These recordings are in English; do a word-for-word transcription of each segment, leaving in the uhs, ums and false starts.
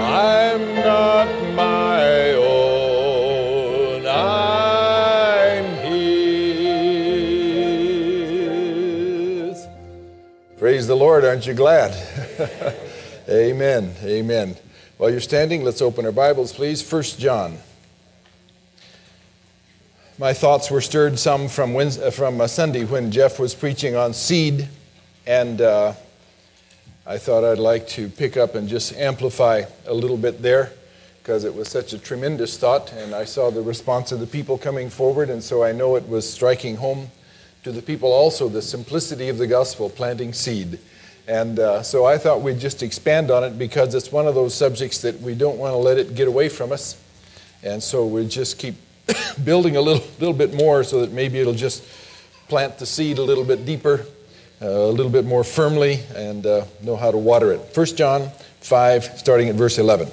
I'm not my own, I'm His. Praise the Lord, aren't you glad? Amen, amen. While you're standing, let's open our Bibles, please. First John. My thoughts were stirred some from Wednesday, from a Sunday when Jeff was preaching on seed, and uh, I thought I'd like to pick up and just amplify a little bit there because it was such a tremendous thought, and I saw the response of the people coming forward, and so I know it was striking home to the people also, the simplicity of the gospel, planting seed. And uh, so I thought we'd just expand on it because it's one of those subjects that we don't want to let it get away from us, and so we just keep building a little little bit more so that maybe it'll just plant the seed a little bit deeper, uh, a little bit more firmly, and uh, know how to water it. First John five, starting at verse eleven.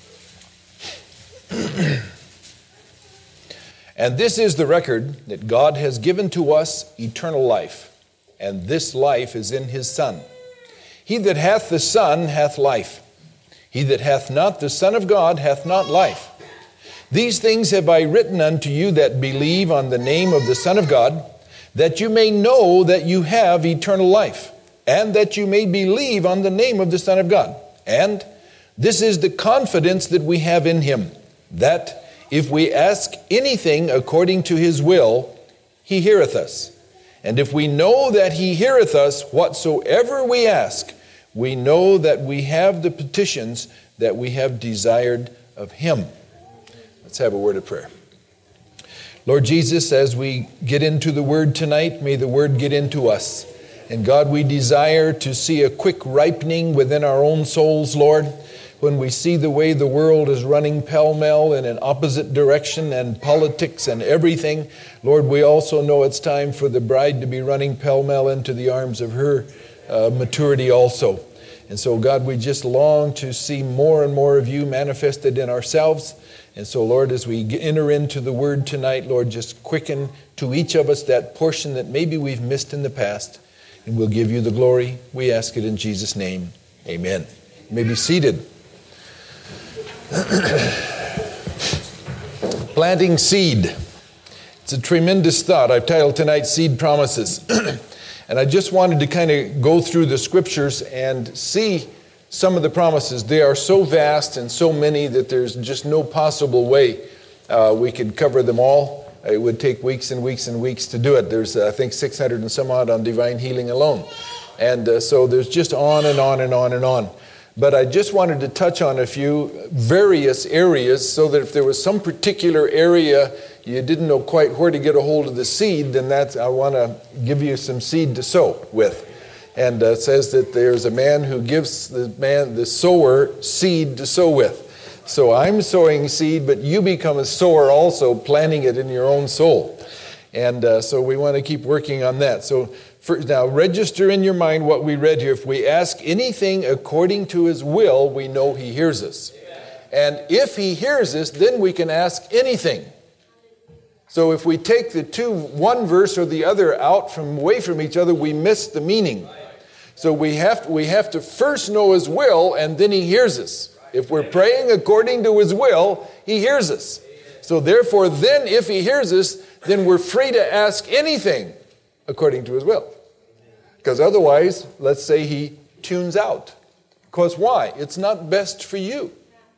And this is the record that God has given to us eternal life, and this life is in His Son. He that hath the Son hath life. He that hath not the Son of God hath not life. These things have I written unto you that believe on the name of the Son of God, that you may know that you have eternal life, and that you may believe on the name of the Son of God. And this is the confidence that we have in Him, that if we ask anything according to His will, He heareth us. And if we know that He heareth us whatsoever we ask, we know that we have the petitions that we have desired of Him. Let's have a word of prayer. Lord Jesus, as we get into the Word tonight, may the Word get into us. And God, we desire to see a quick ripening within our own souls, Lord, when we see the way the world is running pell-mell in an opposite direction and politics and everything. Lord, we also know it's time for the bride to be running pell-mell into the arms of her uh, maturity also. And so, God, we just long to see more and more of you manifested in ourselves. And so, Lord, as we enter into the Word tonight, Lord, just quicken to each of us that portion that maybe we've missed in the past. And we'll give you the glory. We ask it in Jesus' name. Amen. You may be seated. Planting seed. It's a tremendous thought. I've titled tonight, Seed Promises. And I just wanted to kind of go through the scriptures and see some of the promises. They are so vast and so many that there's just no possible way uh, we could cover them all. It would take weeks and weeks and weeks to do it. There's, uh, I think, six hundred and some odd on divine healing alone. And uh, so there's just on and on and on and on. But I just wanted to touch on a few various areas so that if there was some particular area you didn't know quite where to get a hold of the seed, then that's, I want to give you some seed to sow with. And uh, it says that there's a man who gives the man, the sower, seed to sow with. So I'm sowing seed, but you become a sower also, planting it in your own soul. And uh, so we want to keep working on that. So for, now register in your mind what we read here. If we ask anything according to His will, we know He hears us. And if He hears us, then we can ask anything. So if we take the two, one verse or the other out from away from each other, we miss the meaning. So we have to, we have to first know His will, and then He hears us. If we're praying according to His will, He hears us. So therefore, then if He hears us, then we're free to ask anything according to His will. Because otherwise, let's say He tunes out. Because why? It's not best for you.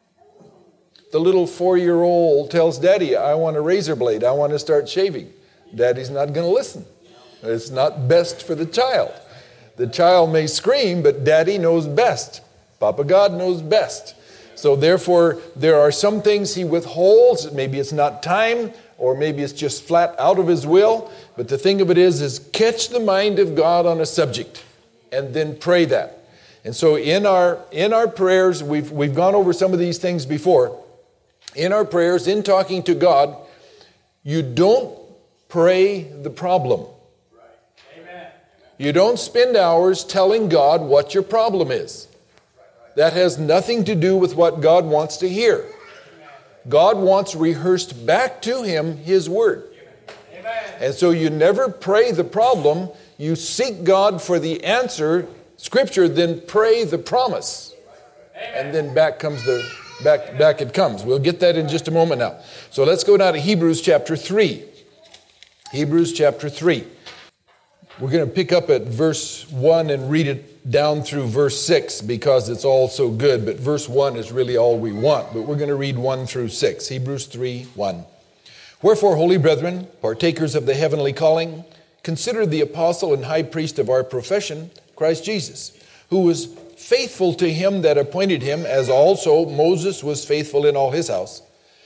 The little four-year-old tells Daddy, I want a razor blade. I want to start shaving. Daddy's not going to listen. It's not best for the child. The child may scream, but Daddy knows best. Papa God knows best. So therefore, there are some things He withholds. Maybe it's not time, or maybe it's just flat out of His will. But the thing of it is, is catch the mind of God on a subject, and then pray that. And so in our in our prayers, we've we've gone over some of these things before. In our prayers, in talking to God, you don't pray the problem. Amen. You don't spend hours telling God what your problem is. That has nothing to do with what God wants to hear. God wants rehearsed back to Him His Word. Amen. And so you never pray the problem. You seek God for the answer, Scripture, then pray the promise. Amen. And then back comes the back, back it comes. We'll get that in just a moment now. So let's go down to Hebrews chapter three. Hebrews chapter three. We're going to pick up at verse one and read it down through verse six because it's all so good. But verse one is really all we want. But we're going to read one through six. Hebrews three, one. Wherefore, holy brethren, partakers of the heavenly calling, consider the apostle and high priest of our profession, Christ Jesus, who was faithful to him that appointed him, as also Moses was faithful in all his house.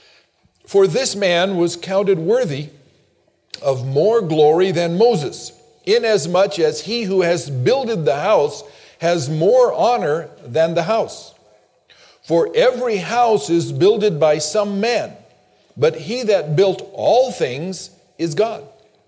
For this man was counted worthy of more glory than Moses, inasmuch as he who has builded the house has more honor than the house. For every house is builded by some man, but he that built all things is God.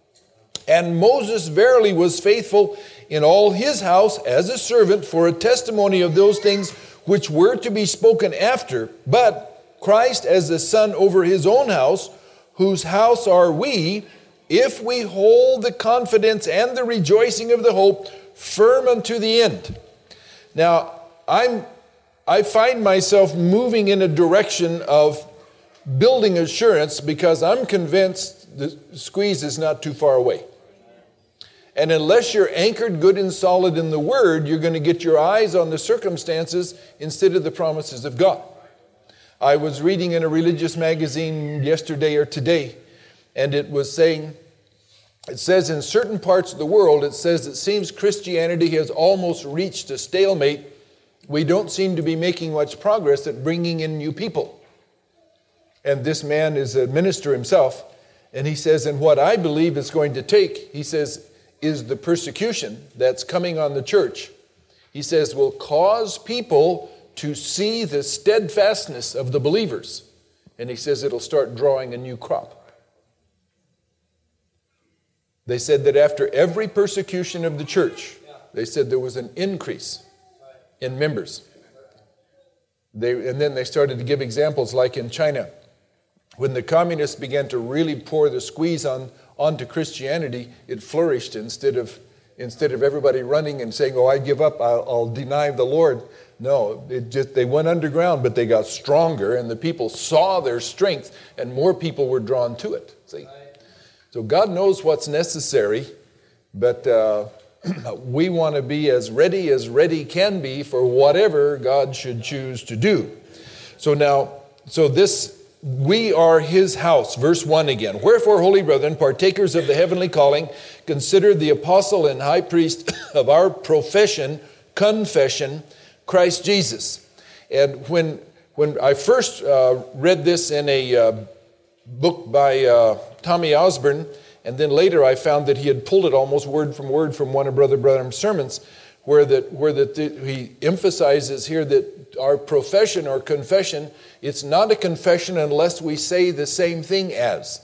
And Moses verily was faithful in all his house as a servant for a testimony of those things which were to be spoken after, but Christ as the son over his own house, whose house are we, if we hold the confidence and the rejoicing of the hope firm unto the end. Now, I'm, I find myself moving in a direction of building assurance because I'm convinced the squeeze is not too far away. And unless you're anchored good and solid in the Word, you're going to get your eyes on the circumstances instead of the promises of God. I was reading in a religious magazine yesterday or today, and it was saying, it says in certain parts of the world, it says it seems Christianity has almost reached a stalemate. We don't seem to be making much progress at bringing in new people. And this man is a minister himself, and he says, and what I believe it's going to take, he says, is the persecution that's coming on the church. He says will cause people to see the steadfastness of the believers. And he says it'll start drawing a new crop. They said that after every persecution of the church, they said there was an increase in members. They, and then they started to give examples like in China. When the communists began to really pour the squeeze on onto Christianity, it flourished instead of instead of everybody running and saying, oh, I give up, I'll, I'll deny the Lord. No, it just they went underground, but they got stronger, and the people saw their strength, and more people were drawn to it. See? So God knows what's necessary, but uh, we want to be as ready as ready can be for whatever God should choose to do. So now, so this we are his house. Verse one again. Wherefore, holy brethren, partakers of the heavenly calling, consider the apostle and high priest of our profession, confession, Christ Jesus. And when when I first uh, read this in a uh, book by uh, Tommy Osborne, and then later I found that he had pulled it almost word from word from one of Brother Branham's sermons, where that where that he emphasizes here that our profession or confession, it's not a confession unless we say the same thing as.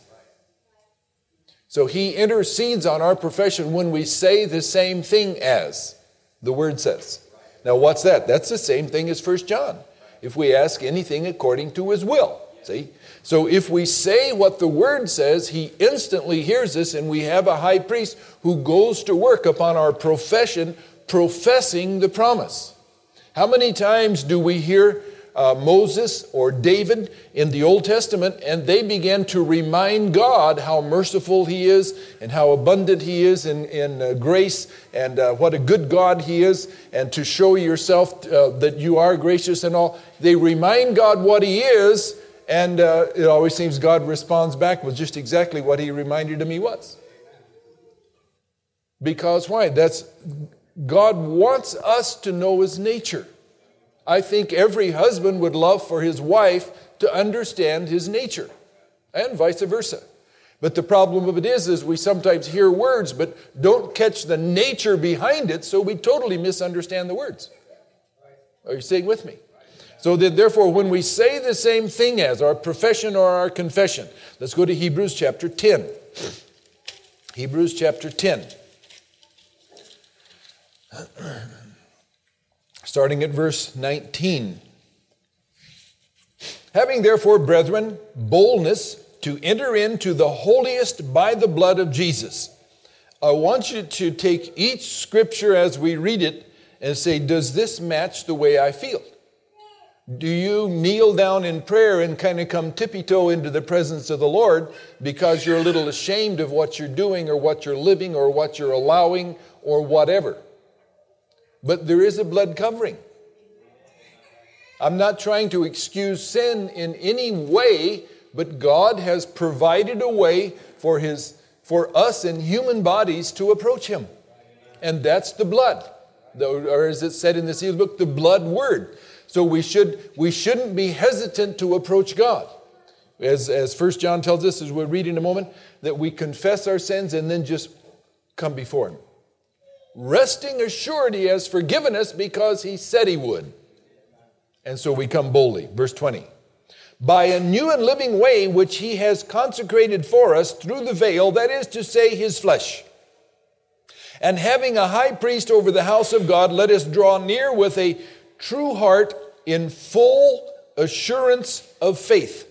So he intercedes on our profession when we say the same thing as the word says. Now what's that? That's the same thing as First John. If we ask anything according to his will. See? So if we say what the word says, he instantly hears us, and we have a high priest who goes to work upon our profession, professing the promise. How many times do we hear uh, Moses or David in the Old Testament, and they began to remind God how merciful he is and how abundant he is in, in uh, grace, and uh, what a good God he is, and to show yourself uh, that you are gracious and all. They remind God what he is, and uh, it always seems God responds back with just exactly what he reminded him he was. Because why? That's God wants us to know his nature. I think every husband would love for his wife to understand his nature, and vice versa. But the problem of it is, is we sometimes hear words, but don't catch the nature behind it, so we totally misunderstand the words. Are you staying with me? So that therefore, when we say the same thing as our profession or our confession, let's go to Hebrews chapter ten. Hebrews chapter ten. Starting at verse nineteen. Having therefore, brethren, boldness to enter into the holiest by the blood of Jesus. I want you to take each scripture as we read it and say, does this match the way I feel? Do you kneel down in prayer and kind of come tippy-toe into the presence of the Lord because you're a little ashamed of what you're doing or what you're living or what you're allowing or whatever? But there is a blood covering. I'm not trying to excuse sin in any way, but God has provided a way for his for us in human bodies to approach him. And that's the blood. Or as it said in the sealed book, the blood word. So we should we shouldn't be hesitant to approach God. As as First John tells us, as we'll read in a moment, that we confess our sins and then just come before him. Resting assured he has forgiven us because he said he would. And so we come boldly. Verse twenty. By a new and living way which he has consecrated for us through the veil, that is to say, his flesh. And having a high priest over the house of God, let us draw near with a true heart in full assurance of faith.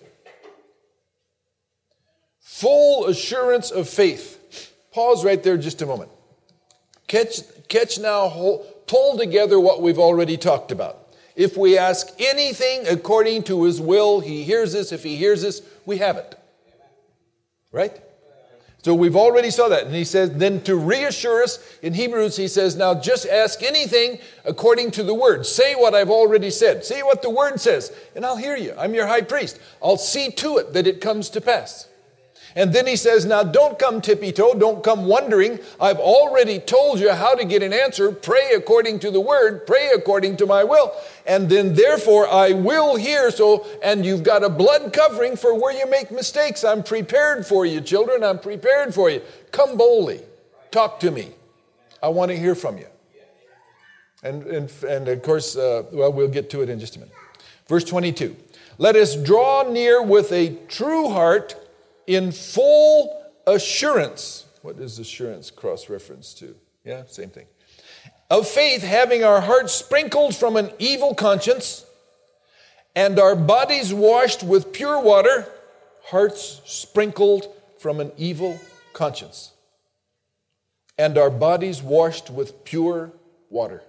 Full assurance of faith. Pause right there just a moment. Catch, catch now, pull together what we've already talked about. If we ask anything according to his will, he hears us. If he hears us, we have it. Right? So we've already saw that. And he says, then to reassure us, in Hebrews, he says, now just ask anything according to the word. Say what I've already said. Say what the word says, and I'll hear you. I'm your high priest. I'll see to it that it comes to pass. And then he says, now don't come tippy-toe, don't come wondering. I've already told you how to get an answer. Pray according to the word, pray according to my will. And then therefore I will hear. So, and you've got a blood covering for where you make mistakes. I'm prepared for you, children. I'm prepared for you. Come boldly. Talk to me. I want to hear from you. And, and, and of course, uh, well, we'll get to it in just a minute. Verse twenty-two. Let us draw near with a true heart in full assurance. What does assurance cross-reference to? Yeah, same thing. Of faith, having our hearts sprinkled from an evil conscience and our bodies washed with pure water, hearts sprinkled from an evil conscience and our bodies washed with pure water.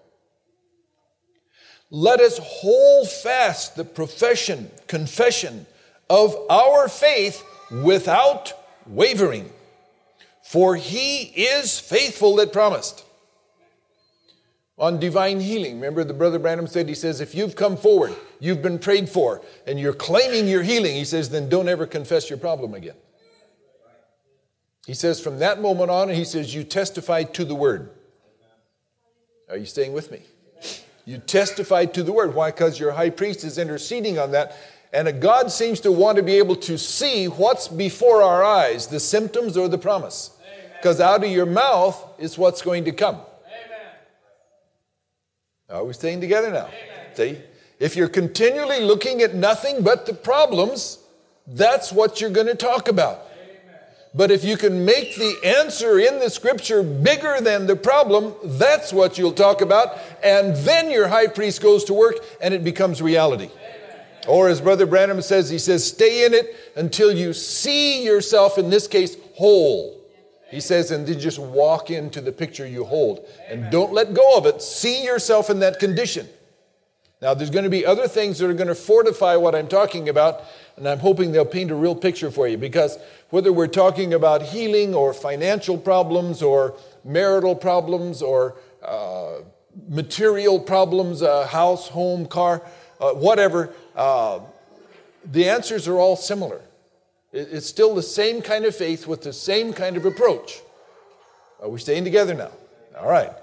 Let us hold fast the profession, confession of our faith without wavering, for he is faithful that promised. On divine healing, remember the Brother Branham said, he says, if you've come forward, you've been prayed for, and you're claiming your healing, he says, then don't ever confess your problem again. He says, from that moment on, he says, you testify to the word. Are you staying with me? You testify to the word. Why? Because your high priest is interceding on that. And God seems to want to be able to see what's before our eyes, the symptoms or the promise. Because out of your mouth is what's going to come. Amen. Are we staying together now? Amen. See? If you're continually looking at nothing but the problems, that's what you're going to talk about. Amen. But if you can make the answer in the scripture bigger than the problem, that's what you'll talk about. And then your high priest goes to work and it becomes reality. Or as Brother Branham says, he says, stay in it until you see yourself, in this case, whole. He says, and then just walk into the picture you hold. And don't let go of it. See yourself in that condition. Now, there's going to be other things that are going to fortify what I'm talking about, and I'm hoping they'll paint a real picture for you. Because whether we're talking about healing or financial problems or marital problems or uh, material problems, uh, house, home, car, uh, whatever, Uh, the answers are all similar. It's still the same kind of faith with the same kind of approach. Are we staying together now? All right.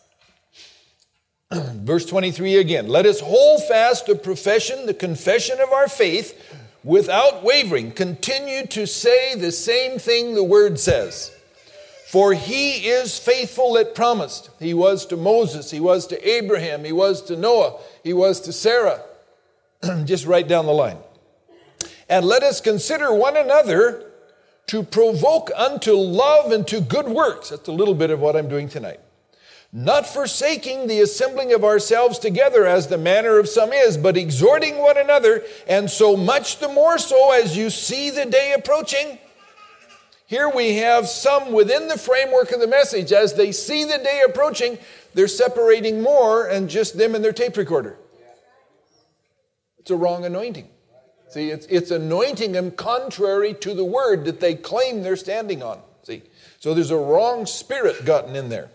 Verse twenty-three again. Let us hold fast the profession, the confession of our faith without wavering. Continue to say the same thing the word says. For he is faithful that promised. He was to Moses. He was to Abraham. He was to Noah. He was to Sarah. Just right down the line. And let us consider one another to provoke unto love and to good works. That's a little bit of what I'm doing tonight. Not forsaking the assembling of ourselves together as the manner of some is, but exhorting one another, and so much the more so as you see the day approaching. Here we have some within the framework of the message. As they see the day approaching, they're separating more and just them and their tape recorder. It's a wrong anointing. See, it's, it's anointing them contrary to the word that they claim they're standing on. See, so there's a wrong spirit gotten in there.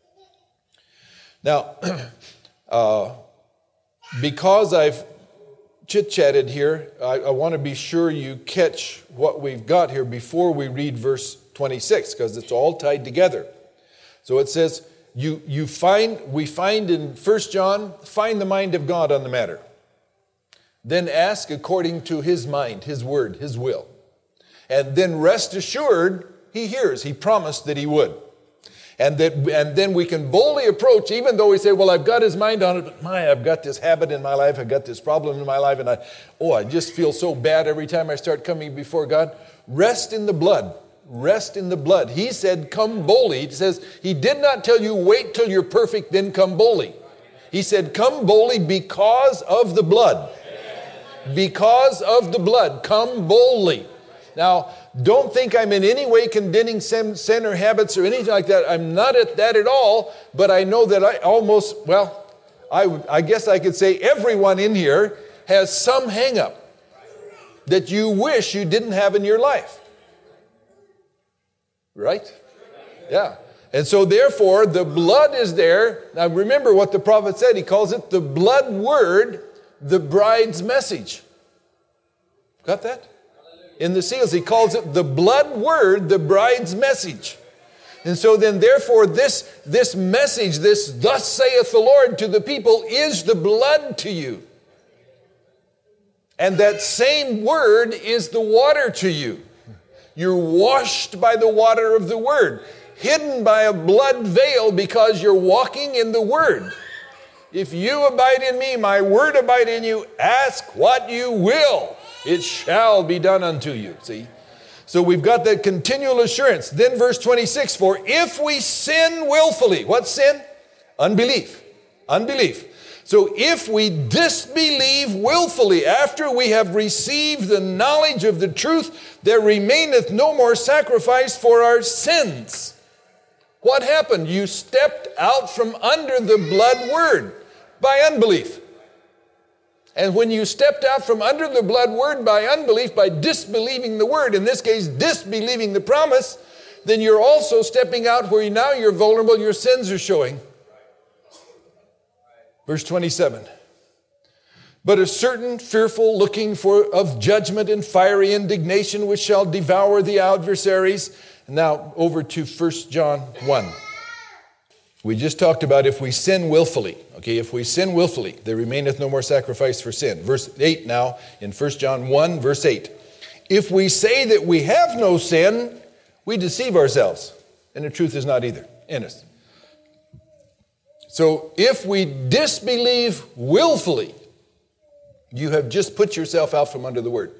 Now, uh, because I've chit-chatted here, I, I want to be sure you catch what we've got here before we read verse twenty-six, because it's all tied together. So it says, you, you find, we find in First John, find the mind of God on the matter. Then ask according to his mind, his word, his will. And then rest assured, he hears. He promised that he would. And that, and then we can boldly approach, even though we say, well, I've got his mind on it, but my, I've got this habit in my life, I've got this problem in my life, and I, oh, I just feel so bad every time I start coming before God. Rest in the blood. Rest in the blood. He said, come boldly. He says, he did not tell you, wait till you're perfect, then come boldly. He said, come boldly because of the blood. Because of the blood. Come boldly. Now, don't think I'm in any way condemning sin, sin or habits or anything like that. I'm not at that at all, but I know that I almost, well, I, I guess I could say everyone in here has some hang-up that you wish you didn't have in your life. Right? Yeah. And so therefore, the blood is there. Now remember what the prophet said. He calls it the blood word, the bride's message. Got that? In the seals, he calls it the blood word, the bride's message. And so then therefore, this, this message, this thus saith the Lord to the people, is the blood to you. And that same word is the water to you. You're washed by the water of the word, hidden by a blood veil because you're walking in the word. If you abide in me, my word abide in you, ask what you will. It shall be done unto you. See? So we've got that continual assurance. Then verse twenty-six, for if we sin willfully, what sin? Unbelief. Unbelief. So if we disbelieve willfully after we have received the knowledge of the truth, there remaineth no more sacrifice for our sins. What happened? You stepped out from under the blood word by unbelief. And when you stepped out from under the blood word by unbelief, by disbelieving the word, in this case, disbelieving the promise, then you're also stepping out where now you're vulnerable, your sins are showing. Verse twenty-seven. But a certain fearful looking for of judgment and fiery indignation which shall devour the adversaries. Now over to First John one. We just talked about if we sin willfully. Okay, if we sin willfully, there remaineth no more sacrifice for sin. Verse eight now in First John one, verse eight. If we say that we have no sin, we deceive ourselves, and the truth is not either in us. So if we disbelieve willfully, you have just put yourself out from under the word.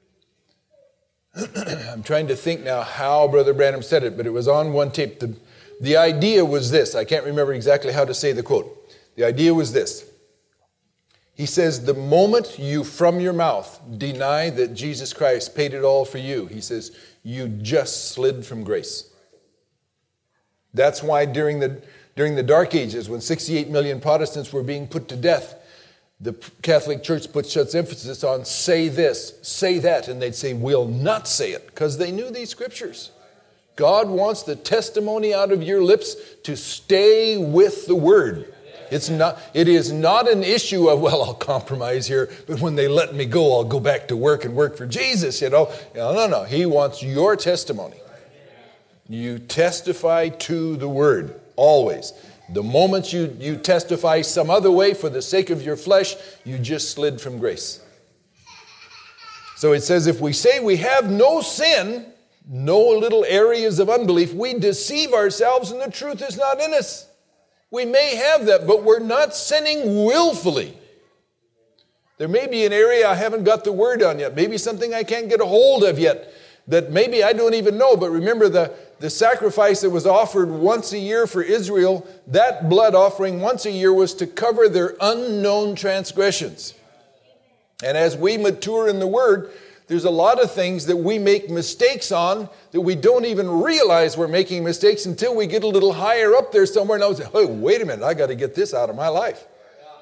I'm trying to think now how Brother Branham said it, but it was on one tape. The, the idea was this. I can't remember exactly how to say the quote. The idea was this. He says, the moment you from your mouth deny that Jesus Christ paid it all for you, he says, you just slid from grace. That's why during the during the Dark Ages, when sixty-eight million Protestants were being put to death, the Catholic Church put such emphasis on say this, say that, and they'd say, we'll not say it, because they knew these scriptures. God wants the testimony out of your lips to stay with the word. It's not, it is not an issue of, well, I'll compromise here, but when they let me go, I'll go back to work and work for Jesus, you know. No, no, no. He wants your testimony. You testify to the word, always. The moment you, you testify some other way for the sake of your flesh, you just slid from grace. So it says, if we say we have no sin, no little areas of unbelief, we deceive ourselves and the truth is not in us. We may have that, but we're not sinning willfully. There may be an area I haven't got the word on yet. Maybe something I can't get a hold of yet that maybe I don't even know. But remember, the, the sacrifice that was offered once a year for Israel, that blood offering once a year was to cover their unknown transgressions. And as we mature in the word, there's a lot of things that we make mistakes on that we don't even realize we're making mistakes until we get a little higher up there somewhere and I say, oh, wait a minute, I got to get this out of my life.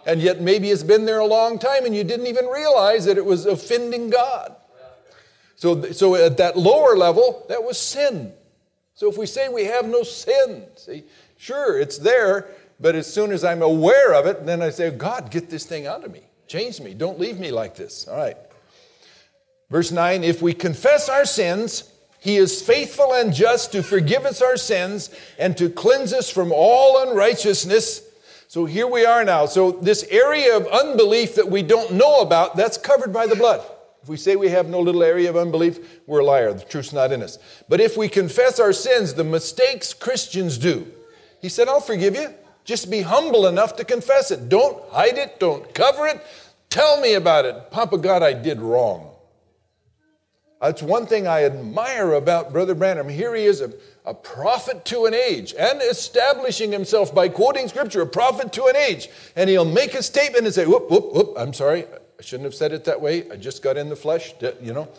And yet maybe it's been there a long time and you didn't even realize that it was offending God. So, so at that lower level, that was sin. So if we say we have no sin, see, sure, it's there, but as soon as I'm aware of it, then I say, God, get this thing out of me. Change me. Don't leave me like this. All right. Verse nine, if we confess our sins, He is faithful and just to forgive us our sins and to cleanse us from all unrighteousness. So here we are now. So this area of unbelief that we don't know about, that's covered by the blood. If we say we have no little area of unbelief, we're a liar. The truth's not in us. But if we confess our sins, the mistakes Christians do, He said, I'll forgive you. Just be humble enough to confess it. Don't hide it. Don't cover it. Tell me about it. Papa God, I did wrong. That's one thing I admire about Brother Branham. Here he is, a, a prophet to an age, and establishing himself by quoting Scripture, a prophet to an age. And he'll make a statement and say, whoop, whoop, whoop, I'm sorry. I shouldn't have said it that way. I just got in the flesh, you know.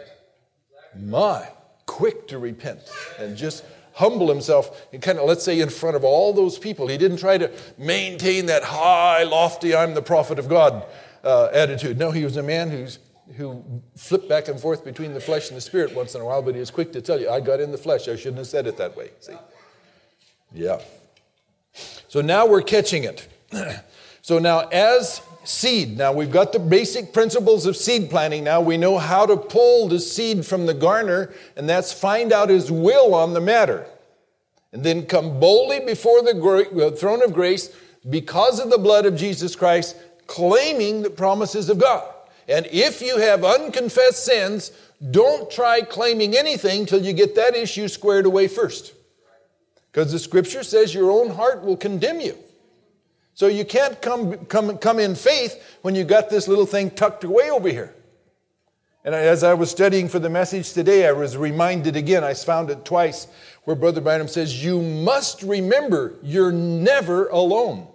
My, quick to repent and just humble himself and kind of, let's say, in front of all those people. He didn't try to maintain that high, lofty, I'm the prophet of God uh, attitude. No, he was a man who's who flipped back and forth between the flesh and the spirit once in a while, but he was quick to tell you, I got in the flesh. I shouldn't have said it that way. See? Yeah. So now we're catching it. So now as seed, now we've got the basic principles of seed planting. Now we know how to pull the seed from the garner, and that's find out His will on the matter. And then come boldly before the throne of grace because of the blood of Jesus Christ, claiming the promises of God. And if you have unconfessed sins, don't try claiming anything till you get that issue squared away first. Because the Scripture says your own heart will condemn you. So you can't come, come, come in faith when you got this little thing tucked away over here. And as I was studying for the message today, I was reminded again, I found it twice, where Brother Branham says, you must remember you're never alone.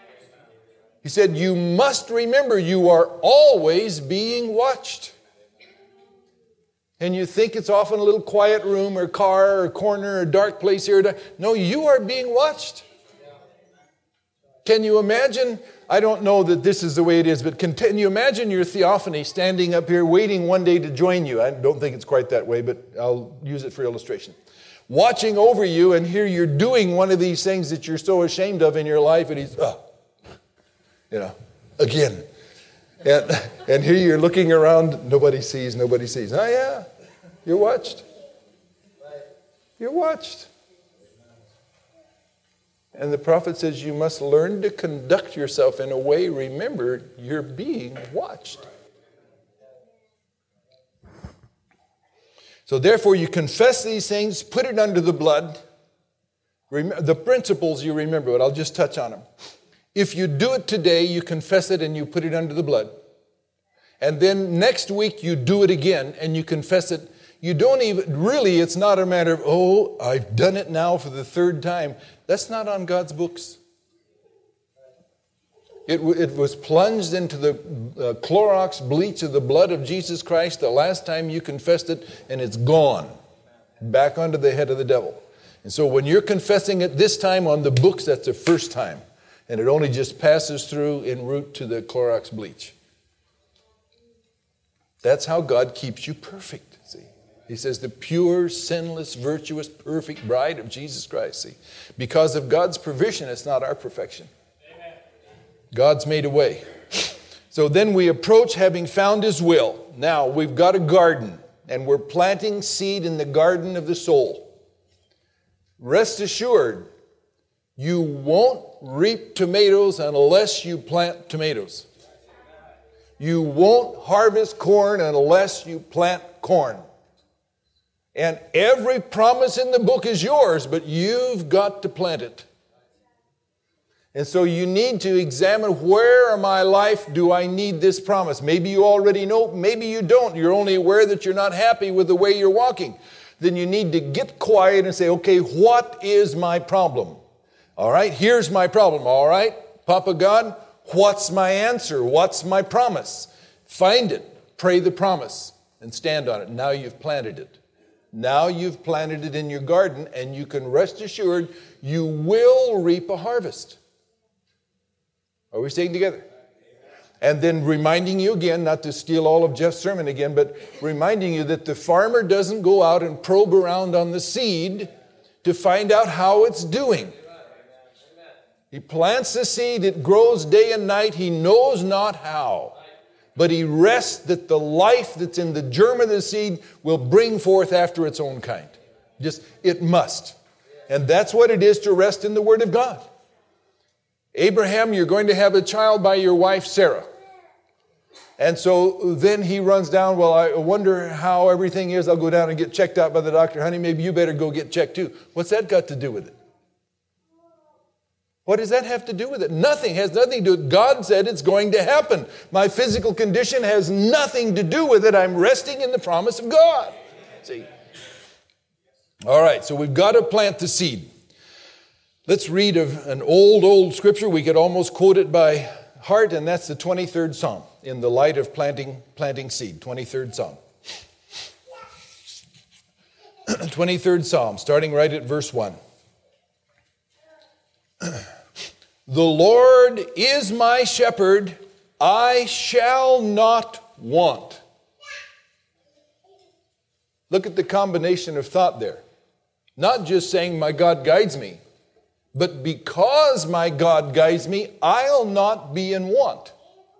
He said, you must remember you are always being watched. And you think it's off in a little quiet room or car or corner or dark place here. No, you are being watched. Can you imagine? I don't know that this is the way it is, but can, can you imagine your theophany standing up here waiting one day to join you? I don't think it's quite that way, but I'll use it for illustration. Watching over you, and here you're doing one of these things that you're so ashamed of in your life, and he's, oh, you know, again. And, and here you're looking around, nobody sees, nobody sees. Oh yeah, you're watched. You're watched. And the prophet says you must learn to conduct yourself in a way, remember, you're being watched. So therefore you confess these things, put it under the blood. Rem- the principles you remember, but I'll just touch on them. If you do it today, you confess it and you put it under the blood. And then next week you do it again and you confess it. You don't even, really, it's not a matter of, oh, I've done it now for the third time. That's not on God's books. It, it was plunged into the uh, Clorox bleach of the blood of Jesus Christ the last time you confessed it, and it's gone. Back onto the head of the devil. And so when you're confessing it this time on the books, that's the first time. And it only just passes through en route to the Clorox bleach. That's how God keeps you perfect, see. He says the pure, sinless, virtuous, perfect bride of Jesus Christ, see. Because of God's provision, it's not our perfection. Amen. God's made a way. So then we approach having found His will. Now, we've got a garden, and we're planting seed in the garden of the soul. Rest assured, you won't reap tomatoes unless you plant tomatoes. You won't harvest corn unless you plant corn. And every promise in the book is yours, but you've got to plant it. And so you need to examine, where in my life do I need this promise? Maybe you already know, maybe you don't. You're only aware that you're not happy with the way you're walking. Then you need to get quiet and say, okay, what is my problem? All right, here's my problem. All right, Papa God, what's my answer? What's my promise? Find it, pray the promise, and stand on it. Now you've planted it. Now you've planted it in your garden, and you can rest assured you will reap a harvest. Are we staying together? And then reminding you again, not to steal all of Jeff's sermon again, but reminding you that the farmer doesn't go out and probe around on the seed to find out how it's doing. He plants the seed, it grows day and night, he knows not how. But he rests that the life that's in the germ of the seed will bring forth after its own kind. Just, it must. And that's what it is to rest in the Word of God. Abraham, you're going to have a child by your wife Sarah. And so then he runs down, well, I wonder how everything is. I'll go down and get checked out by the doctor. Honey, maybe you better go get checked too. What's that got to do with it? What does that have to do with it? Nothing. Has nothing to do with it. God said it's going to happen. My physical condition has nothing to do with it. I'm resting in the promise of God. See? All right, so we've got to plant the seed. Let's read of an old, old scripture. We could almost quote it by heart, and that's the twenty-third Psalm, in the light of planting, planting seed. twenty-third Psalm. twenty-third Psalm, starting right at verse one. The Lord is my shepherd, I shall not want. Look at the combination of thought there. Not just saying my God guides me, but because my God guides me, I'll not be in want.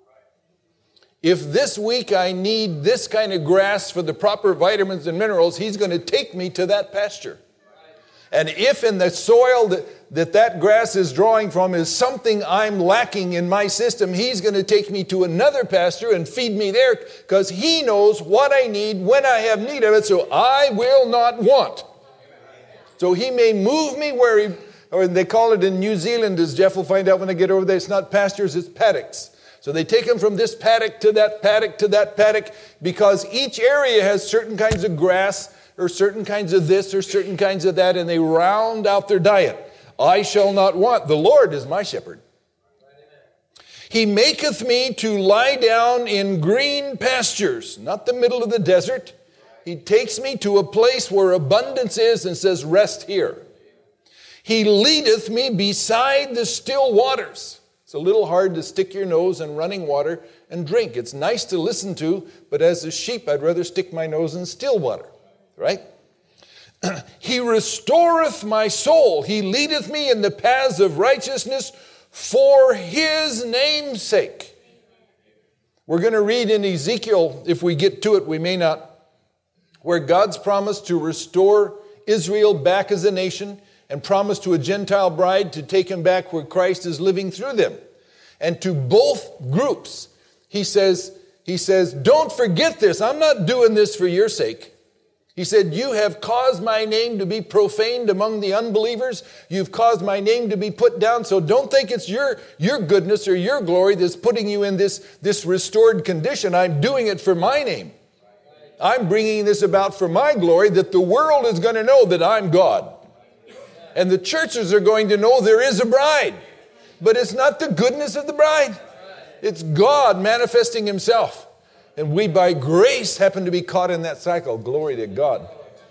If this week I need this kind of grass for the proper vitamins and minerals, He's going to take me to that pasture. And if in the soil that, that that grass is drawing from is something I'm lacking in my system, He's going to take me to another pasture and feed me there because He knows what I need when I have need of it, so I will not want. So He may move me where He, or they call it in New Zealand, as Jeff will find out when they get over there, it's not pastures, it's paddocks. So they take them from this paddock to that paddock to that paddock because each area has certain kinds of grass or certain kinds of this or certain kinds of that, and they round out their diet. I shall not want. The Lord is my shepherd. He maketh me to lie down in green pastures, not the middle of the desert. He takes me to a place where abundance is and says, rest here. He leadeth me beside the still waters. It's a little hard to stick your nose in running water and drink. It's nice to listen to, but as a sheep, I'd rather stick my nose in still water, right? He restoreth my soul. He leadeth me in the paths of righteousness for His name's sake. We're going to read in Ezekiel, if we get to it, we may not, where God's promised to restore Israel back as a nation and promised to a Gentile bride to take him back where Christ is living through them. And to both groups, he says, he says, don't forget this. I'm not doing this for your sake. He said, you have caused my name to be profaned among the unbelievers. You've caused my name to be put down. So don't think it's your, your goodness or your glory that's putting you in this, this restored condition. I'm doing it for my name. I'm bringing this about for my glory, that the world is going to know that I'm God. And the churches are going to know there is a bride. But it's not the goodness of the bride. It's God manifesting Himself. And we, by grace, happen to be caught in that cycle. Glory to God.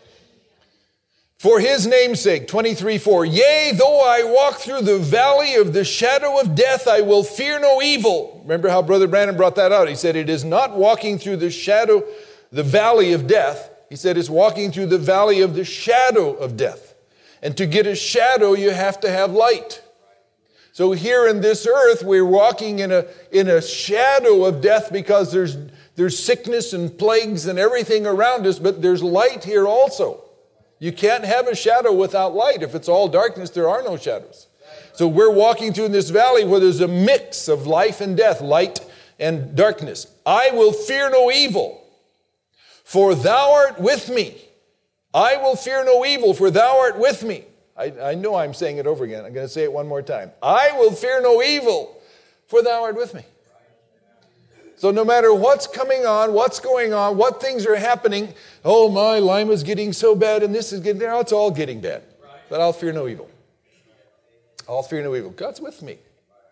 For His name's sake, twenty-three four, yea, though I walk through the valley of the shadow of death, I will fear no evil. Remember how Brother Brandon brought that out. He said it is not walking through the shadow, the valley of death. He said it's walking through the valley of the shadow of death. And to get a shadow, you have to have light. So here in this earth, we're walking in a, in a shadow of death because there's, there's sickness and plagues and everything around us, but there's light here also. You can't have a shadow without light. If it's all darkness, there are no shadows. So we're walking through this valley where there's a mix of life and death, light and darkness. I will fear no evil, for thou art with me. I will fear no evil, for thou art with me. I, I know I'm saying it over again. I'm going to say it one more time. I will fear no evil, for thou art with me. So no matter what's coming on, what's going on, what things are happening, oh, my Lima's getting so bad and this is getting there. It's all getting bad. But I'll fear no evil. I'll fear no evil. God's with me.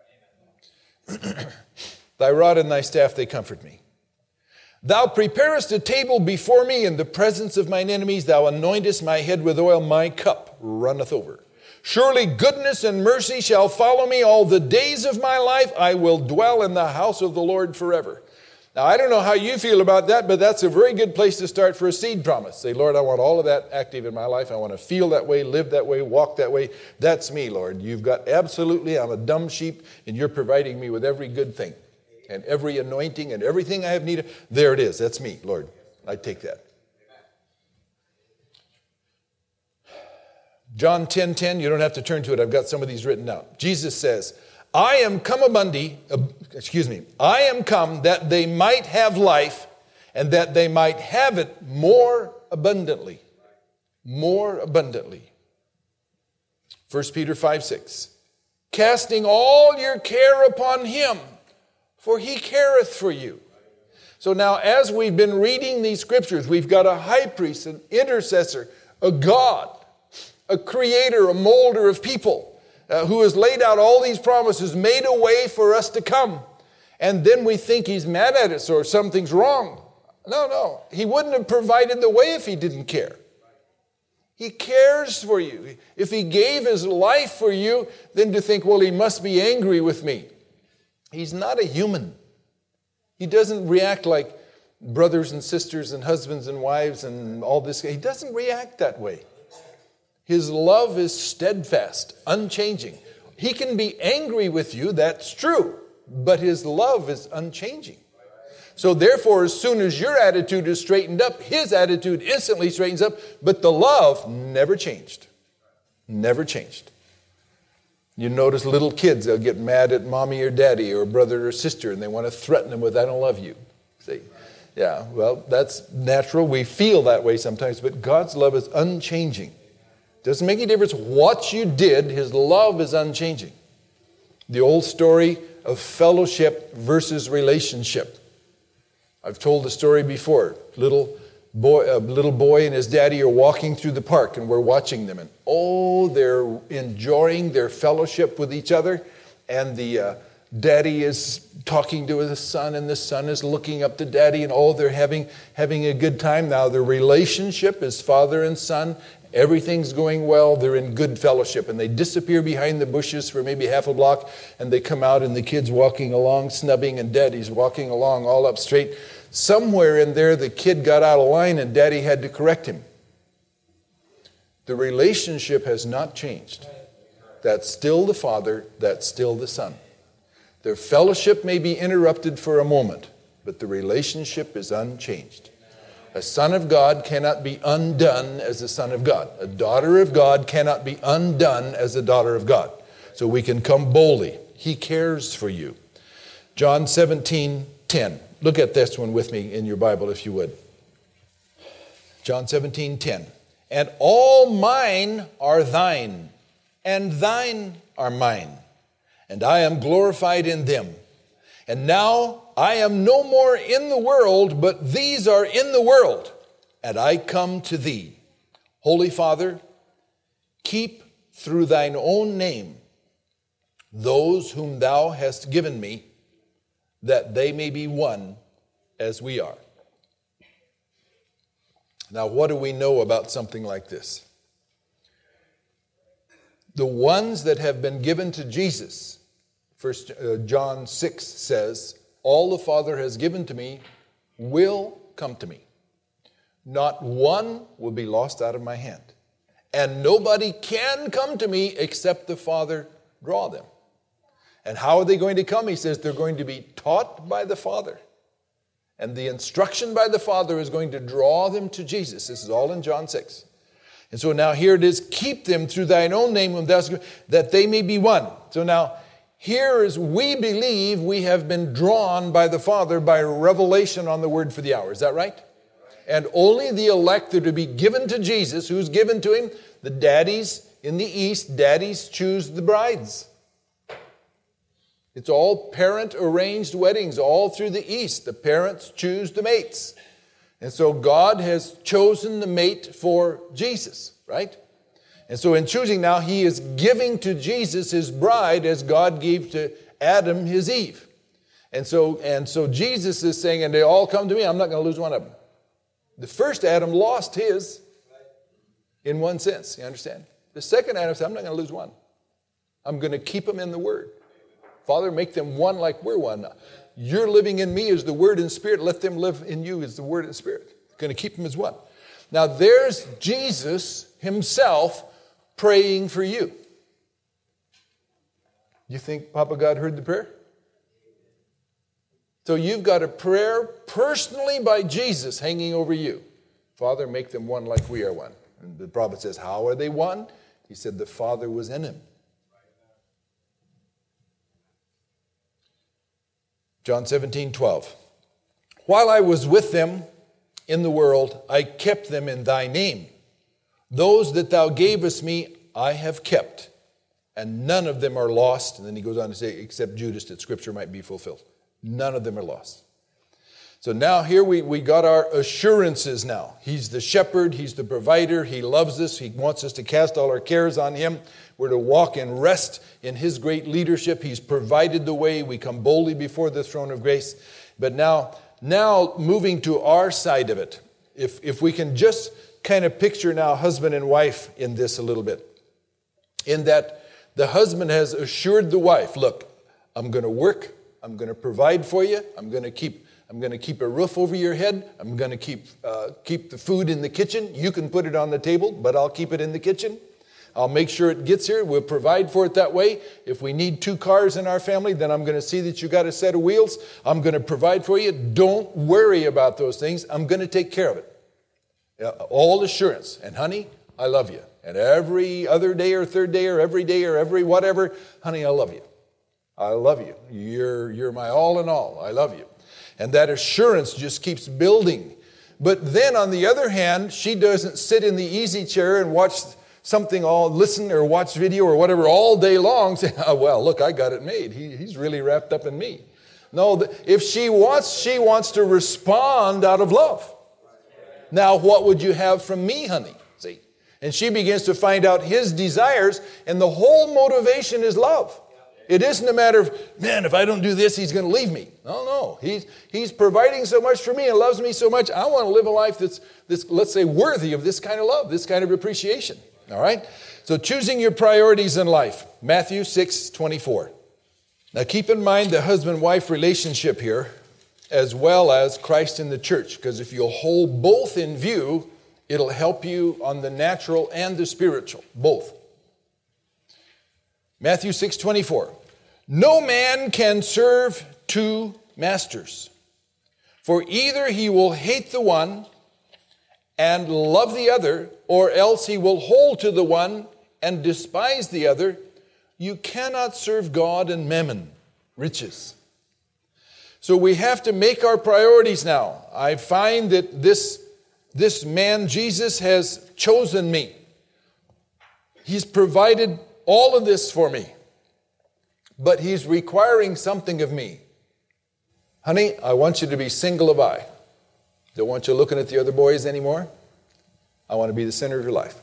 Thy rod and thy staff, they comfort me. Thou preparest a table before me in the presence of mine enemies. Thou anointest my head with oil. My cup runneth over. Surely goodness and mercy shall follow me all the days of my life. I will dwell in the house of the Lord forever. Now, I don't know how you feel about that, but that's a very good place to start for a seed promise. Say, Lord, I want all of that active in my life. I want to feel that way, live that way, walk that way. That's me, Lord. You've got absolutely, I'm a dumb sheep, and you're providing me with every good thing and every anointing and everything I have need of. There it is. That's me, Lord. I take that. John ten ten, you don't have to turn to it. I've got some of these written out. Jesus says, I am come abundi, uh, excuse me, I am come that they might have life and that they might have it more abundantly. More abundantly. First Peter five six, casting all your care upon him, for he careth for you. So now as we've been reading these scriptures, we've got a high priest, an intercessor, a God, a creator, a molder of people, uh, who has laid out all these promises, made a way for us to come. And then we think he's mad at us or something's wrong. No, no. He wouldn't have provided the way if he didn't care. He cares for you. If he gave his life for you, then to think, well, he must be angry with me. He's not a human. He doesn't react like brothers and sisters and husbands and wives and all this. He doesn't react that way. His love is steadfast, unchanging. He can be angry with you, that's true, but his love is unchanging. So therefore, as soon as your attitude is straightened up, his attitude instantly straightens up, but the love never changed. Never changed. You notice little kids, they'll get mad at mommy or daddy or brother or sister, and they want to threaten them with, I don't love you. See? Yeah, well, that's natural. We feel that way sometimes, but God's love is unchanging. Doesn't make any difference what you did. His love is unchanging. The old story of fellowship versus relationship. I've told the story before. Little boy, a little boy and his daddy are walking through the park, and we're watching them. And oh, they're enjoying their fellowship with each other. And the uh, daddy is talking to his son, and the son is looking up to daddy. And oh, they're having having a good time. Now their relationship is father and son. Everything's going well. They're in good fellowship. And they disappear behind the bushes for maybe half a block. And they come out and the kid's walking along, snubbing, and daddy's walking along all up straight. Somewhere in there, the kid got out of line and daddy had to correct him. The relationship has not changed. That's still the father. That's still the son. Their fellowship may be interrupted for a moment, but the relationship is unchanged. A son of God cannot be undone as a son of God. A daughter of God cannot be undone as a daughter of God. So we can come boldly. He cares for you. John seventeen ten. Look at this one with me in your Bible if you would. John seventeen ten. And all mine are thine, and thine are mine, and I am glorified in them. And now I am no more in the world, but these are in the world, and I come to thee. Holy Father, keep through thine own name those whom thou hast given me, that they may be one as we are. Now, what do we know about something like this? The ones that have been given to Jesus, First John six says, all the Father has given to me will come to me. Not one will be lost out of my hand. And nobody can come to me except the Father draw them. And how are they going to come? He says they're going to be taught by the Father. And the instruction by the Father is going to draw them to Jesus. This is all in John six. And so now here it is, keep them through thine own name, whom thou hast given, that they may be one. So now, here is we believe we have been drawn by the Father by revelation on the word for the hour. Is that right? And only the elect are to be given to Jesus. Who's given to him? The daddies in the east. Daddies choose the brides. It's all parent-arranged weddings all through the east. The parents choose the mates. And so God has chosen the mate for Jesus, right? And so in choosing now, he is giving to Jesus his bride as God gave to Adam his Eve. And so, and so Jesus is saying, and they all come to me, I'm not going to lose one of them. The first Adam lost his in one sense, you understand? The second Adam said, I'm not going to lose one. I'm going to keep them in the Word. Father, make them one like we're one. You're living in me as the Word and Spirit. Let them live in you as the Word and Spirit. Going to keep them as one. Now there's Jesus himself praying for you. You think Papa God heard the prayer? So you've got a prayer personally by Jesus hanging over you. Father, make them one like we are one. And the prophet says, how are they one? He said, the Father was in him. John seventeen twelve. While I was with them in the world, I kept them in thy name. Those that thou gavest me, I have kept. And none of them are lost. And then he goes on to say, except Judas, that Scripture might be fulfilled. None of them are lost. So now here we, we got our assurances now. He's the shepherd. He's the provider. He loves us. He wants us to cast all our cares on him. We're to walk and rest in his great leadership. He's provided the way. We come boldly before the throne of grace. But now, now moving to our side of it, if, if we can just kind of picture now husband and wife in this a little bit. In that the husband has assured the wife, look, I'm going to work. I'm going to provide for you. I'm going to keep I'm going to keep a roof over your head. I'm going to keep uh, keep the food in the kitchen. You can put it on the table, but I'll keep it in the kitchen. I'll make sure it gets here. We'll provide for it that way. If we need two cars in our family, then I'm going to see that you got a set of wheels. I'm going to provide for you. Don't worry about those things. I'm going to take care of it. Uh, all assurance. And honey, I love you. And every other day or third day or every day or every whatever, honey, I love you. I love you. You're, you're my all in all. I love you. And that assurance just keeps building. But then on the other hand, she doesn't sit in the easy chair and watch something all, listen or watch video or whatever all day long, saying, oh, well, look, I got it made. He, he's really wrapped up in me. No, if she wants, she wants to respond out of love. Now, what would you have from me, honey? See? And she begins to find out his desires, and the whole motivation is love. It isn't a matter of, man, if I don't do this, he's going to leave me. No, no. He's, he's providing so much for me and loves me so much. I want to live a life that's, that's, let's say, worthy of this kind of love, this kind of appreciation. All right? So choosing your priorities in life. Matthew six twenty-four. Now keep in mind the husband-wife relationship here, as well as Christ in the church. Because if you'll hold both in view, it'll help you on the natural and the spiritual, both. Matthew six twenty-four. No man can serve two masters, for either he will hate the one and love the other, or else he will hold to the one and despise the other. You cannot serve God and mammon, riches. So we have to make our priorities now. I find that this, this man, Jesus, has chosen me. He's provided all of this for me. But he's requiring something of me. Honey, I want you to be single of eye. Don't want you looking at the other boys anymore. I want to be the center of your life.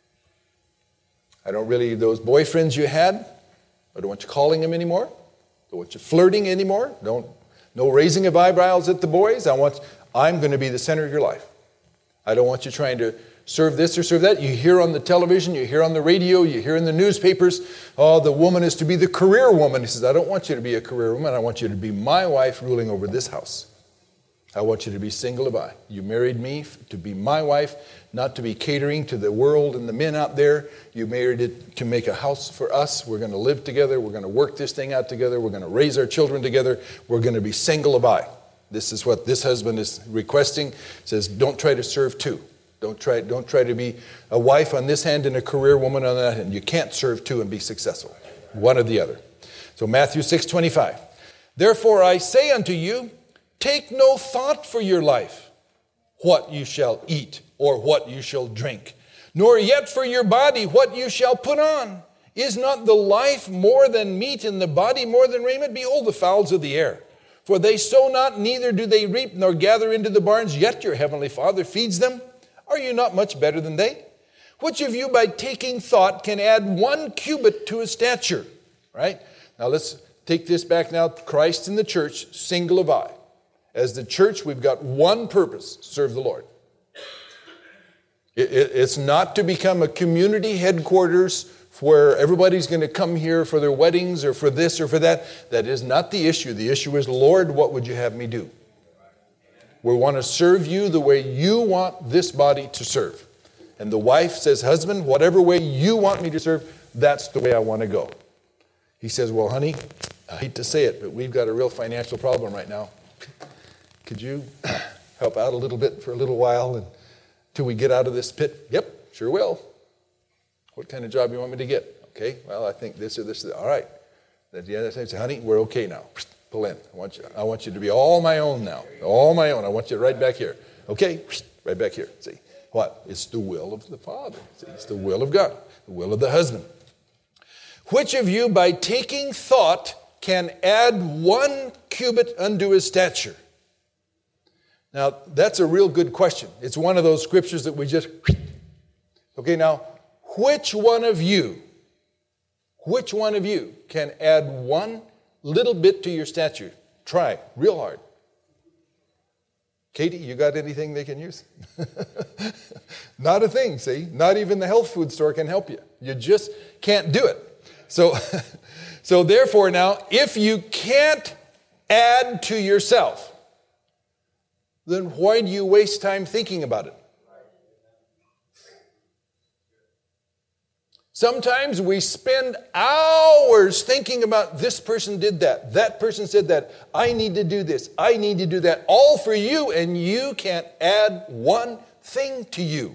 I don't really, those boyfriends you had, I don't want you calling them anymore. Don't want you flirting anymore. Don't, no raising of eyebrows at the boys. I want, I'm going to be the center of your life. I don't want you trying to serve this or serve that. You hear on the television, you hear on the radio, you hear in the newspapers, oh, the woman is to be the career woman. He says, I don't want you to be a career woman. I want you to be my wife ruling over this house. I want you to be single of eye. You married me to be my wife, not to be catering to the world and the men out there. You married it to make a house for us. We're going to live together. We're going to work this thing out together. We're going to raise our children together. We're going to be single of eye. This is what this husband is requesting. He says, don't try to serve two. Don't try, don't try to be a wife on this hand and a career woman on that hand. You can't serve two and be successful. One or the other. So Matthew six twenty-five. Therefore I say unto you, take no thought for your life, what you shall eat or what you shall drink, nor yet for your body what you shall put on. Is not the life more than meat, and the body more than raiment? Behold the fowls of the air. For they sow not, neither do they reap, nor gather into the barns, yet your heavenly Father feeds them. Are you not much better than they? Which of you by taking thought can add one cubit to his stature? Right? Now let's take this back now. Christ in the church, single of eye. As the church, we've got one purpose, serve the Lord. It, it, it's not to become a community headquarters where everybody's going to come here for their weddings or for this or for that. That is not the issue. The issue is, Lord, what would you have me do? We want to serve you the way you want this body to serve. And the wife says, husband, whatever way you want me to serve, that's the way I want to go. He says, well, honey, I hate to say it, but we've got a real financial problem right now. Could you help out a little bit for a little while until we get out of this pit? Yep, sure will. What kind of job you want me to get? Okay, well, I think this or this. All right. Then the other thing says, honey, we're okay now. Pull in. I want you, I want you to be all my own now. All my own. I want you right back here. Okay, right back here. See, what? It's the will of the Father. See, it's the will of God, the will of the husband. Which of you, by taking thought, can add one cubit unto his stature? Now, that's a real good question. It's one of those scriptures that we just... Okay, now, which one of you, which one of you can add one little bit to your stature? Try real hard. Katie, you got anything they can use? Not a thing, see? Not even the health food store can help you. You just can't do it. So, so therefore now, if you can't add to yourself, then why do you waste time thinking about it? Sometimes we spend hours thinking about this person did that, that person said that, I need to do this, I need to do that, all for you, and you can't add one thing to you.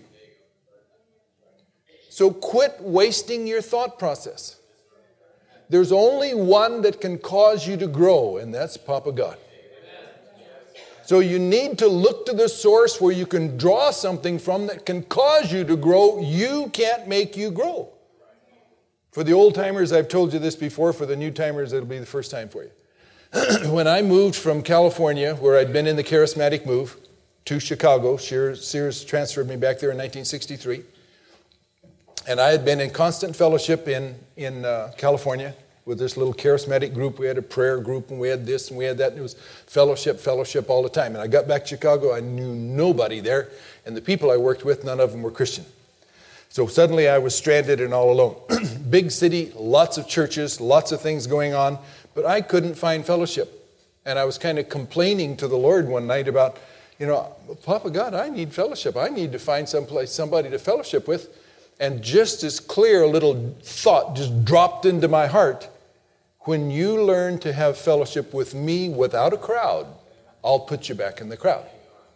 So quit wasting your thought process. There's only one that can cause you to grow, and that's Papa God. So you need to look to the source where you can draw something from that can cause you to grow. You can't make you grow. For the old timers, I've told you this before. For the new timers, it'll be the first time for you. When I moved from California, where I'd been in the charismatic move, to Chicago, Sears transferred me back there in nineteen sixty-three. And I had been in constant fellowship in, in uh, California with this little charismatic group. We had a prayer group, and we had this, and we had that. And it was fellowship, fellowship all the time. And I got back to Chicago. I knew nobody there. And the people I worked with, none of them were Christian. So suddenly I was stranded and all alone. Big city, lots of churches, lots of things going on. But I couldn't find fellowship. And I was kind of complaining to the Lord one night about, you know, Papa God, I need fellowship. I need to find someplace, somebody to fellowship with. And just as clear, a little thought just dropped into my heart. When you learn to have fellowship with me without a crowd, I'll put you back in the crowd.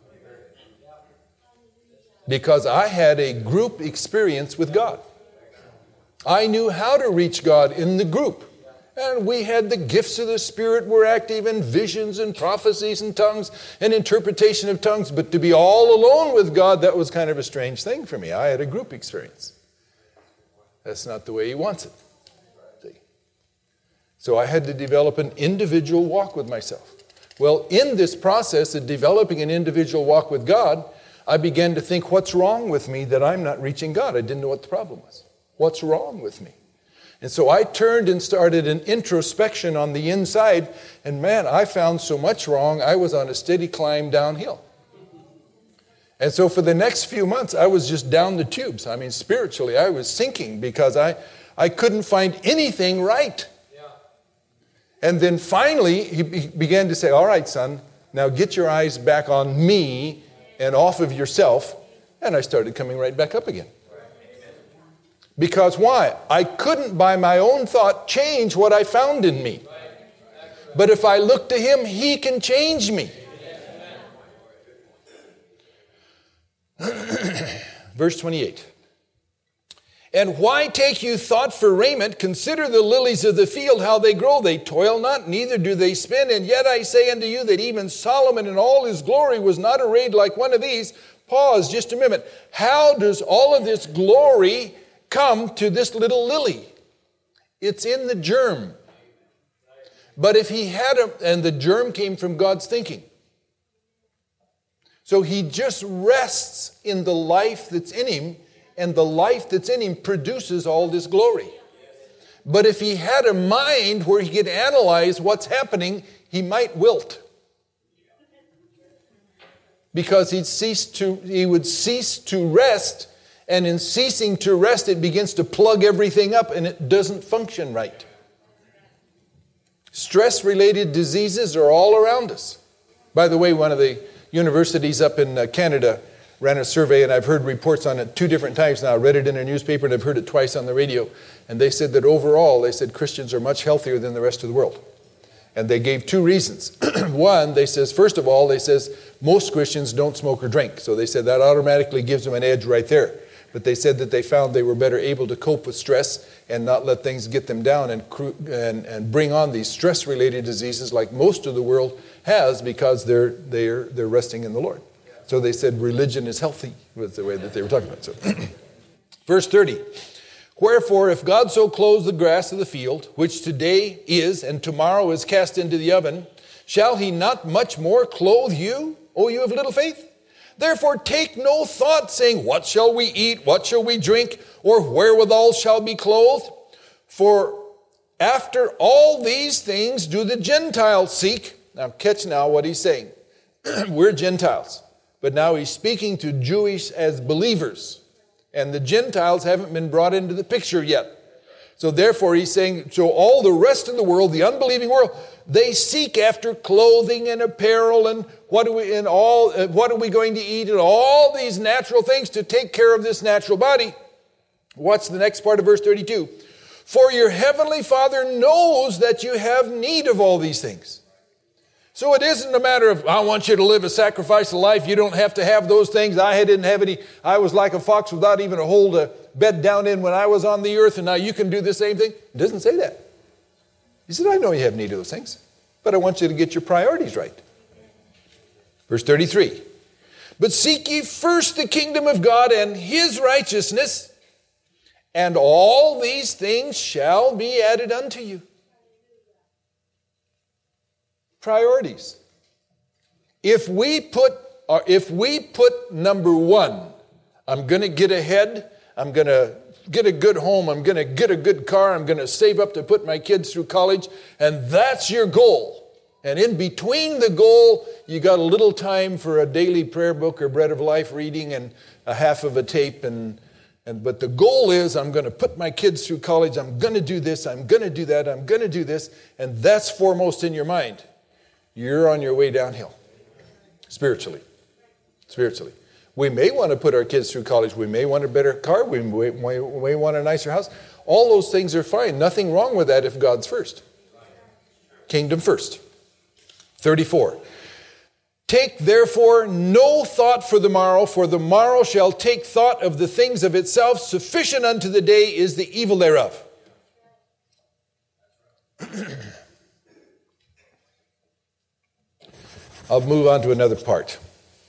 Because I had a group experience with God. I knew how to reach God in the group. And we had the gifts of the Spirit were active, and visions and prophecies and tongues and interpretation of tongues. But to be all alone with God, that was kind of a strange thing for me. I had a group experience. That's not the way He wants it. See? So I had to develop an individual walk with myself. Well, in this process of developing an individual walk with God, I began to think, what's wrong with me that I'm not reaching God? I didn't know what the problem was. What's wrong with me? And so I turned and started an introspection on the inside, and man, I found so much wrong, I was on a steady climb downhill. And so for the next few months, I was just down the tubes. I mean, spiritually, I was sinking because I, I couldn't find anything right. Yeah. And then finally, he began to say, all right, son, now get your eyes back on me and off of yourself. And I started coming right back up again. Because why? I couldn't by my own thought change what I found in me. But if I look to Him, He can change me. Verse twenty-eight. And why take you thought for raiment? Consider the lilies of the field, how they grow. They toil not, neither do they spin. And yet I say unto you that even Solomon in all his glory was not arrayed like one of these. Pause just a minute. How does all of this glory come to this little lily? It's in the germ. But if he had a, and the germ came from God's thinking. So he just rests in the life that's in him, and the life that's in him produces all this glory. But if he had a mind where he could analyze what's happening, he might wilt. because he'd ceased to, he would cease to rest, and in ceasing to rest, it begins to plug everything up and it doesn't function right. Stress-related diseases are all around us. By the way, one of the universities up in uh, Canada ran a survey, and I've heard reports on it two different times now. I read it in a newspaper and I've heard it twice on the radio. And they said that overall, they said Christians are much healthier than the rest of the world. And they gave two reasons. One, they says, first of all, they says most Christians don't smoke or drink. So they said that automatically gives them an edge right there. But they said that they found they were better able to cope with stress and not let things get them down and and, and bring on these stress-related diseases like most of the world has, because they're they're they're resting in the Lord. So they said religion is healthy, was the way that they were talking about. So, verse thirty. Wherefore, if God so clothes the grass of the field, which today is and tomorrow is cast into the oven, shall he not much more clothe you, O you of little faith? Therefore take no thought, saying, what shall we eat, what shall we drink, or wherewithal shall be clothed? For after all these things do the Gentiles seek. Now catch now what he's saying. We're Gentiles, but now he's speaking to Jewish as believers. And the Gentiles haven't been brought into the picture yet. So therefore he's saying, so all the rest of the world, the unbelieving world, they seek after clothing and apparel and what are we and all uh, what are we going to eat and all these natural things to take care of this natural body. What's the next part of verse thirty-two? For your heavenly Father knows that you have need of all these things. So it isn't a matter of, I want you to live a sacrificial life. You don't have to have those things. I didn't have any. I was like a fox without even a hole to bed down in when I was on the earth, and now you can do the same thing. It doesn't say that. He said, I know you have need of those things, but I want you to get your priorities right. Verse thirty-three. But seek ye first the kingdom of God and his righteousness, and all these things shall be added unto you. Priorities. If we put, or if we put number one, I'm going to get ahead, I'm going to get a good home, I'm going to get a good car, I'm going to save up to put my kids through college, and that's your goal. And in between the goal, you got a little time for a daily prayer book or Bread of Life reading and a half of a tape. And, and but the goal is, I'm going to put my kids through college, I'm going to do this, I'm going to do that, I'm going to do this, and that's foremost in your mind. You're on your way downhill, spiritually. Spiritually. We may want to put our kids through college. We may want a better car. We may, may, may want a nicer house. All those things are fine. Nothing wrong with that if God's first. Kingdom first. thirty-four. Take therefore no thought for the morrow, for the morrow shall take thought of the things of itself. Sufficient unto the day is the evil thereof. I'll move on to another part.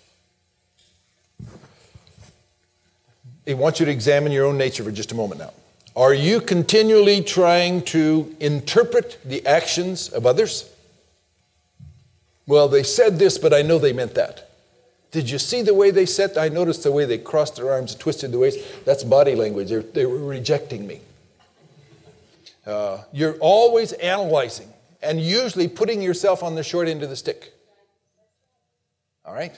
I want you to examine your own nature for just a moment now. Are you continually trying to interpret the actions of others? Well, they said this, but I know they meant that. Did you see the way they said? I noticed the way they crossed their arms, twisted their waist. That's body language. They're, they were rejecting me. Uh, you're always analyzing and usually putting yourself on the short end of the stick. All right?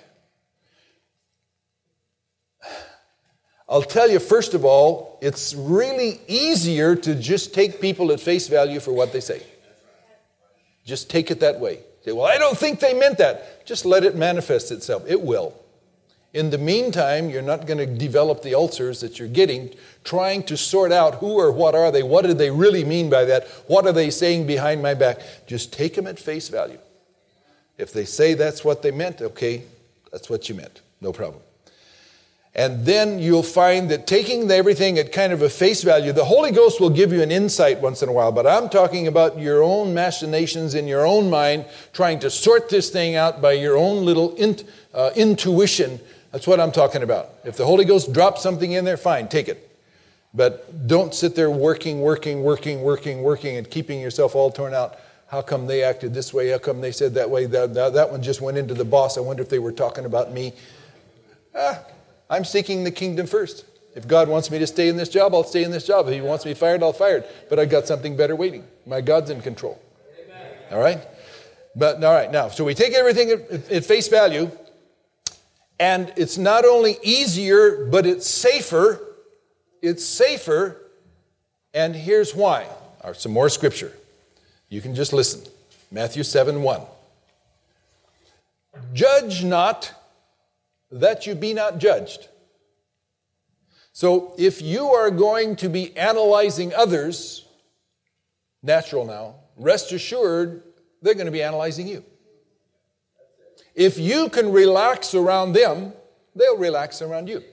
I'll tell you, first of all, it's really easier to just take people at face value for what they say. Just take it that way. Say, well, I don't think they meant that. Just let it manifest itself. It will. In the meantime, you're not going to develop the ulcers that you're getting, trying to sort out who or what are they, what did they really mean by that, what are they saying behind my back. Just take them at face value. If they say that's what they meant, okay, that's what you meant. No problem. And then you'll find that taking everything at kind of a face value, the Holy Ghost will give you an insight once in a while, but I'm talking about your own machinations in your own mind, trying to sort this thing out by your own little in, uh, intuition. That's what I'm talking about. If the Holy Ghost drops something in there, fine, take it. But don't sit there working, working, working, working, working, and keeping yourself all torn out. How come they acted this way? How come they said that way? That, that, that one just went into the boss. I wonder if they were talking about me. Ah, I'm seeking the kingdom first. If God wants me to stay in this job, I'll stay in this job. If he wants me fired, I'll fire it. But I got something better waiting. My God's in control. Amen. All right? But all right, now, so we take everything at, at face value, And it's not only easier, but it's safer. It's safer. And here's why. Or some more scripture. You can just listen. Matthew seven one. Judge not, that you be not judged. So if you are going to be analyzing others, natural now, rest assured they're going to be analyzing you. If you can relax around them, they'll relax around you.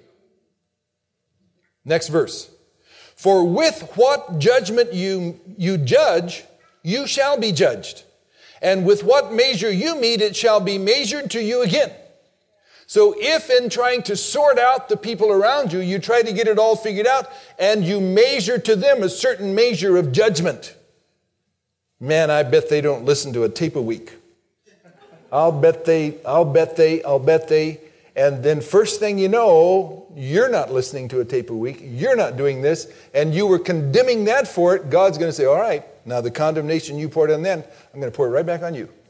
Next verse. For with what judgment you, you judge, you shall be judged. And with what measure you mete, it shall be measured to you again. So if in trying to sort out the people around you, you try to get it all figured out, and you measure to them a certain measure of judgment, man, I bet they don't listen to a tape a week. I'll bet they, I'll bet they, I'll bet they. And then first thing you know, you're not listening to a tape a week. You're not doing this. And you were condemning that for it. God's going to say, all right, now the condemnation you poured on them, I'm going to pour it right back on you.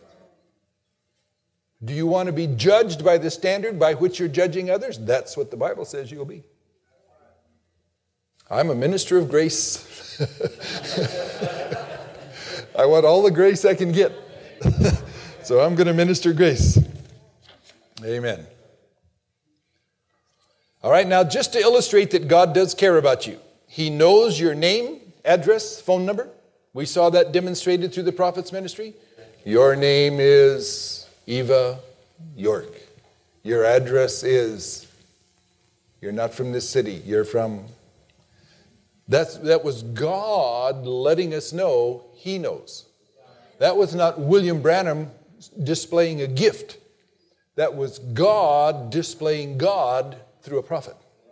Do you want to be judged by the standard by which you're judging others? That's what the Bible says you'll be. I'm a minister of grace. I want all the grace I can get. So I'm going to minister grace. Amen. All right, now just to illustrate that God does care about you. He knows your name, address, phone number. We saw that demonstrated through the prophet's ministry. Your name is Eva York. Your address is, you're not from this city, you're from... That's, that was God letting us know He knows. That was not William Branham displaying a gift. That was God displaying God through a prophet.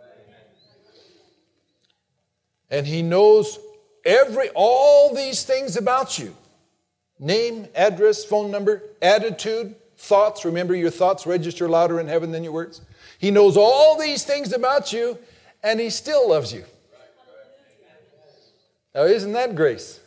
And He knows every, all these things about you. Name, address, phone number, attitude, thoughts. Remember, your thoughts register louder in heaven than your words. He knows all these things about you, and He still loves you. Now, isn't that grace?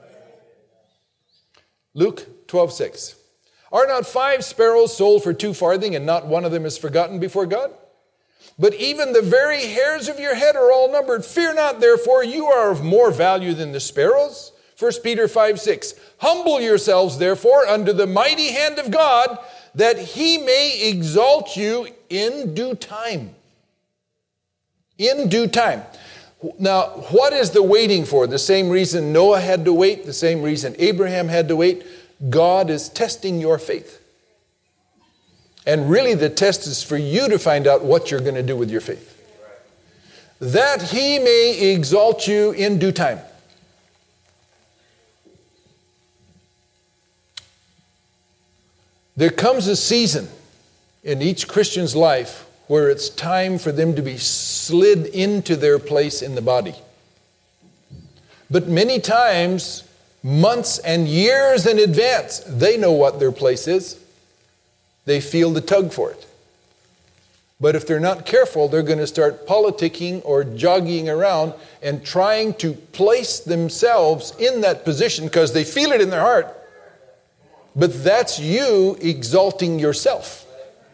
Luke twelve six. Are not five sparrows sold for two farthing, and not one of them is forgotten before God? But even the very hairs of your head are all numbered. Fear not, therefore, you are of more value than the sparrows. First Peter five six. Humble yourselves, therefore, under the mighty hand of God, that He may exalt you in due time. In due time. Now, what is the waiting for? The same reason Noah had to wait, the same reason Abraham had to wait. God is testing your faith. And really the test is for you to find out what you're going to do with your faith. That He may exalt you in due time. There comes a season in each Christian's life where it's time for them to be slid into their place in the body. But many times, months and years in advance, they know what their place is. They feel the tug for it. But if they're not careful, they're going to start politicking or jogging around and trying to place themselves in that position because they feel it in their heart. But that's you exalting yourself.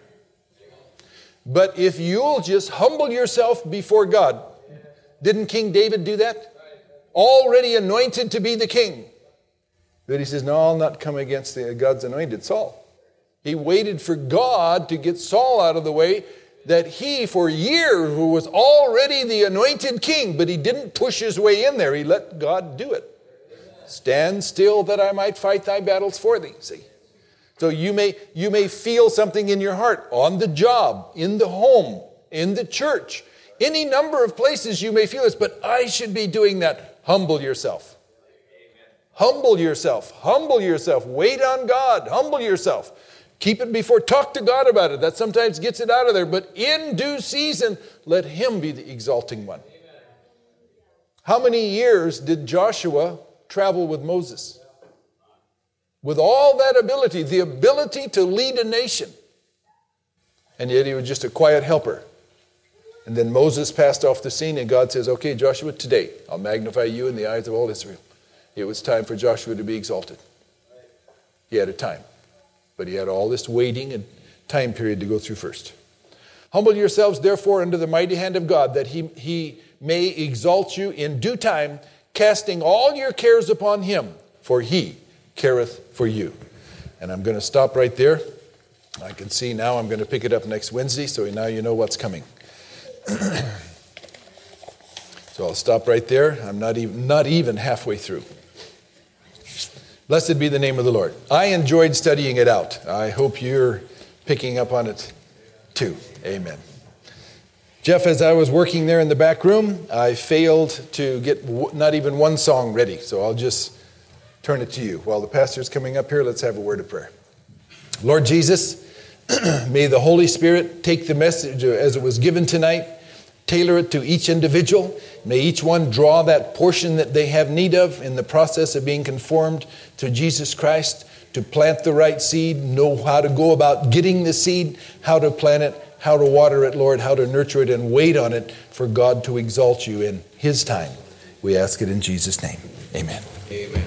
But if you'll just humble yourself before God, didn't King David do that? Already anointed to be the king. But he says, no, I'll not come against the, God's anointed, Saul. He waited for God to get Saul out of the way, that he, for years, who was already the anointed king, but he didn't push his way in there. He let God do it. Stand still that I might fight thy battles for thee. See? So you may, you may feel something in your heart, on the job, in the home, in the church, any number of places you may feel this, but I should be doing that. Humble yourself. Humble yourself. Humble yourself. Wait on God. Humble yourself. Keep it before. Talk to God about it. That sometimes gets it out of there. But in due season, let Him be the exalting one. How many years did Joshua travel with Moses? With all that ability, the ability to lead a nation. And yet he was just a quiet helper. And then Moses passed off the scene and God says, okay, Joshua, today I'll magnify you in the eyes of all Israel. It was time for Joshua to be exalted. He had a time. But he had all this waiting and time period to go through first. Humble yourselves, therefore, under the mighty hand of God, that he, he may exalt you in due time, casting all your cares upon him, for he careth for you. And I'm going to stop right there. I can see now I'm going to pick it up next Wednesday, so now you know what's coming. So I'll stop right there. I'm not even, not even halfway through. Blessed be the name of the Lord. I enjoyed studying it out. I hope you're picking up on it too. Amen. Jeff, as I was working there in the back room, I failed to get w- not even one song ready. So I'll just turn it to you. While the pastor's coming up here, let's have a word of prayer. Lord Jesus, may the Holy Spirit take the message as it was given tonight, tailor it to each individual. May each one draw that portion that they have need of in the process of being conformed to Jesus Christ, to plant the right seed, know how to go about getting the seed, how to plant it, how to water it, Lord, how to nurture it and wait on it for God to exalt you in his time. We ask it in Jesus' name. Amen. Amen.